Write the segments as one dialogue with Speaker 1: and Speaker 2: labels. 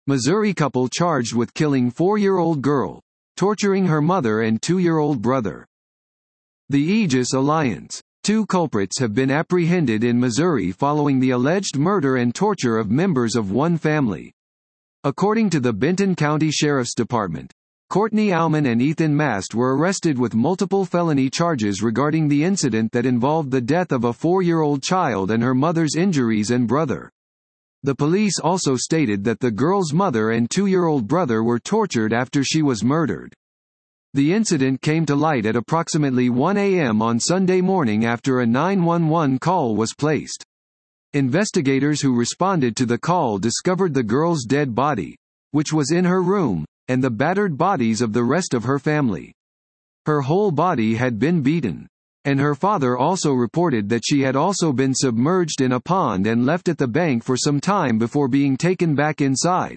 Speaker 1: Missouri couple charged with killing 4-year-old girl, torturing her mother and 2-year-old brother. The Aegis Alliance. 2 culprits have been apprehended in Missouri following the alleged murder and torture of members of one family. According to the Benton County Sheriff's Department, Courtney Aumann and Ethan Mast were arrested with multiple felony charges regarding the incident that involved the death of a 4-year-old child and her mother's injuries and brother. The police also stated that the girl's mother and 2-year-old brother were tortured after she was murdered. The incident came to light at approximately 1 a.m. on Sunday morning after a 911 call was placed. Investigators who responded to the call discovered the girl's dead body, which was in her room, and the battered bodies of the rest of her family. Her whole body had been beaten. And her father also reported that she had also been submerged in a pond and left at the bank for some time before being taken back inside,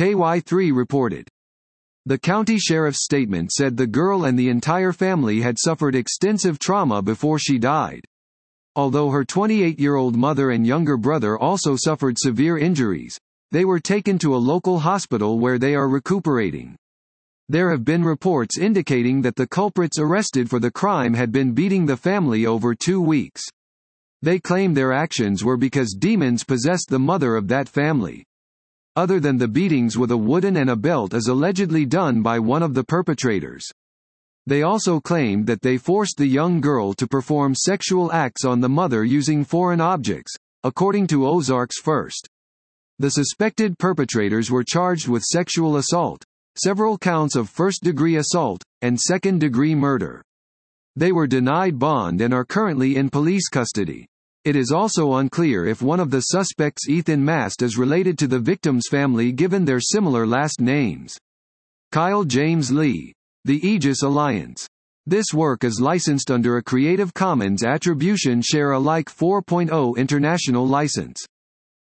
Speaker 1: KY3 reported. The county sheriff's statement said the girl and the entire family had suffered extensive trauma before she died. Although her 28-year-old mother and younger brother also suffered severe injuries, they were taken to a local hospital where they are recuperating. There have been reports indicating that the culprits arrested for the crime had been beating the family over 2 weeks. They claim their actions were because demons possessed the mother of that family. Other than the beatings with a wooden and a belt as allegedly done by one of the perpetrators. They also claimed that they forced the young girl to perform sexual acts on the mother using foreign objects, according to Ozarks First. The suspected perpetrators were charged with sexual assault, several counts of first-degree assault, and second-degree murder. They were denied bond and are currently in police custody. It is also unclear if one of the suspects, Ethan Mast, is related to the victim's family given their similar last names. Kyle James Lee. The Aegis Alliance. This work is licensed under a Creative Commons Attribution Share Alike 4.0 international license.